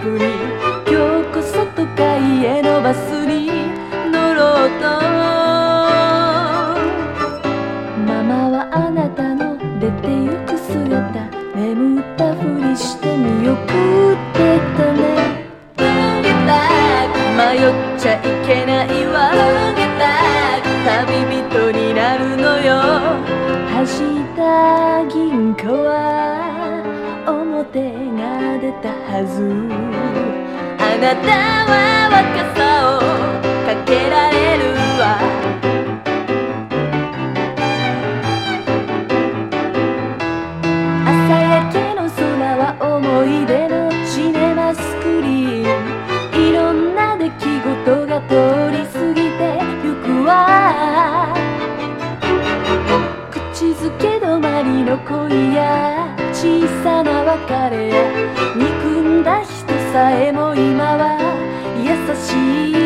プに今日こそ都会へのバスに乗ろうと。ママはあなたの出てゆく姿眠ったふりして見送ってたね。迷っちゃいけないわ。旅人になるのよ。走った銀行は表が出たはず。あなたは若さをかけられるわ。朝焼けの空は思い出のシネマスクリーン。いろんな出来事が通り過ぎてゆくわ。口づけ止まりの恋や小さな別れや憎んだ人さえも今は優しい